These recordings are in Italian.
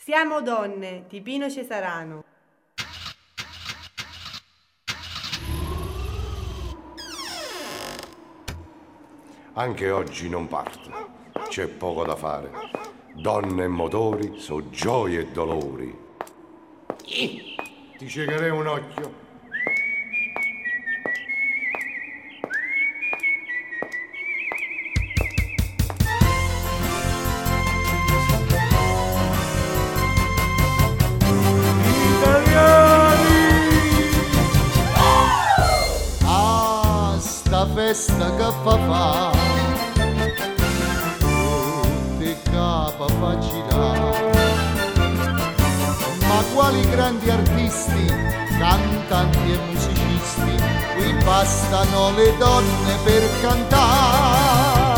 Siamo donne di Pino Cesarano. Anche oggi non parto, c'è poco da fare. Donne e motori, so gioie e dolori. Ti ciecherei un occhio. Festa che fa tutti capa fa girare, ma quali grandi artisti, cantanti e musicisti, qui bastano le donne per cantare.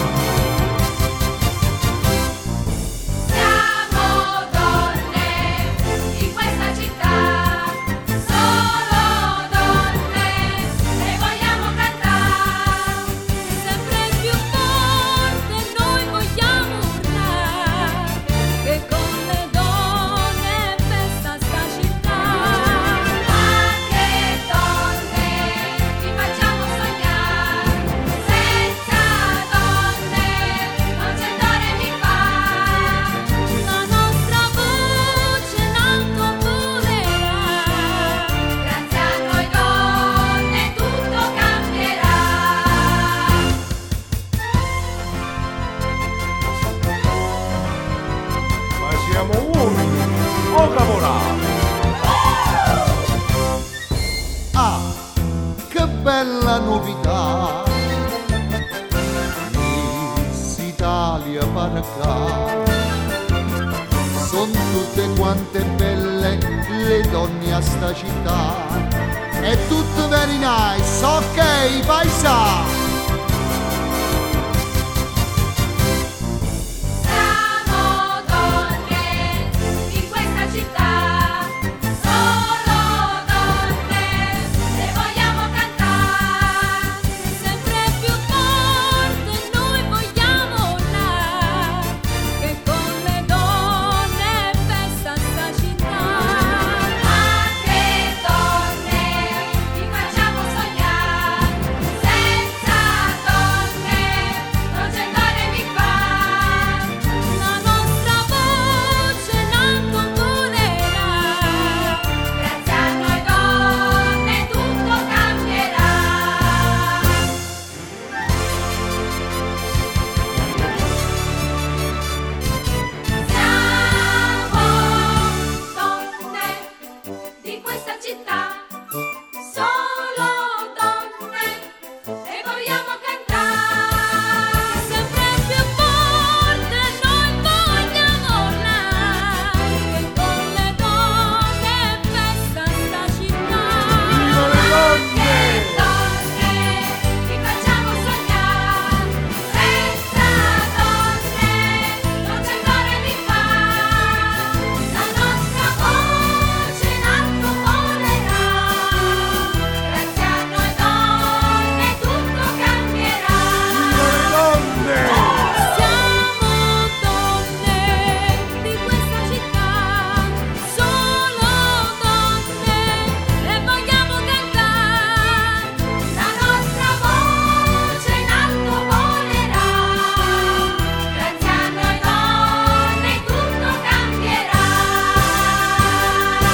Ah, che bella novità, Miss Italia Paracà. Son tutte quante belle le donne a sta città. È tutto very nice, ok paesa.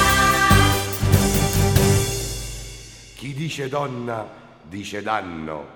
Chi dice donna dice danno.